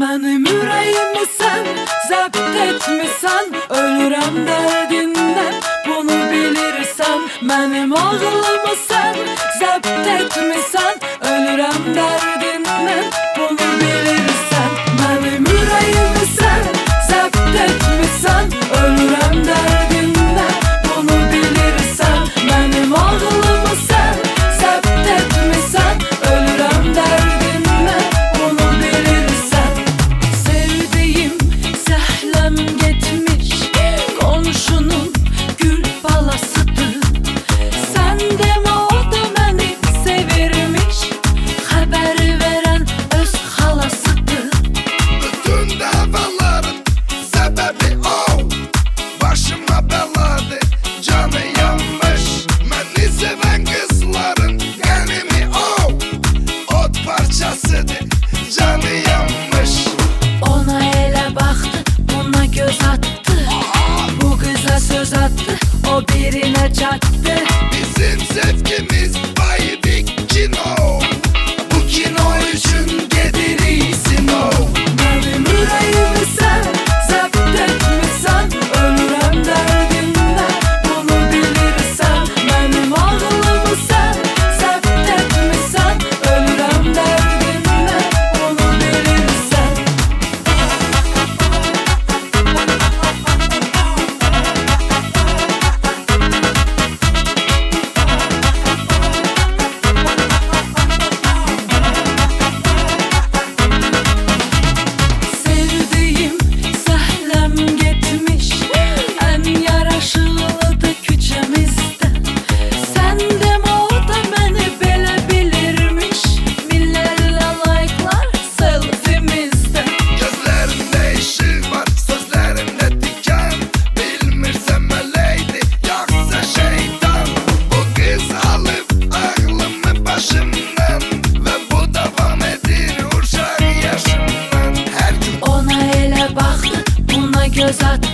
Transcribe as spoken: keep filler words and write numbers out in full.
Mənim ürəyimi sən zəbt etmisən, ölürəm dərdindən, bunu bilirsən. Mənim ağlımı sən zəbt etmisən, ölürəm dərdindən, bunu bilirsən. Mənim ürəyimi sən zəbt etmisən, ölürəm dərdindən, bunu bilirsən. Mənim ağlımı sən zəbt etmisən, ölürəm dərdindən, bunu bilirsən. Sevdiğim səhləm getmiş, qonşunun gül balasıdır. Sən demə o da məni sevirmiş, xəbər verən öz xalasıdır. Bütün davaların səbəbi o, başıma bəladır, canı yanmış. Məni sevən qızların qənimi o, od parçasıdır, canı yanmış. Ona elə baxdı, buna göz attı, bu qıza söz attı, o birinə çatdı. Bizim sevgimiz bayık kino, bu kino üçün gedirik sinov. Mənim ürəyimi sən zəbt etmisən, ölürəm dərdindən, bunu bilirsən. Mənim ağlımı sən zəbt etmisən, ölürəm dərdindən, bunu bilirsən. Sevdiğim səhləm getmiş, ən yaraşıqlıdır küçəmizdə. Sən demə o da məni belə bilirmiş, minlərlə like'lar selfimizdə. Gözlərində işıq var, sözlərində diken. Bilmirsən mələkdir, yoxsa şeytan. Bu qız alıb ağlımı başımdan, və bu davam edir uşaq yaşımdan. Hər gün Ona elə baxdı, buna göz attı,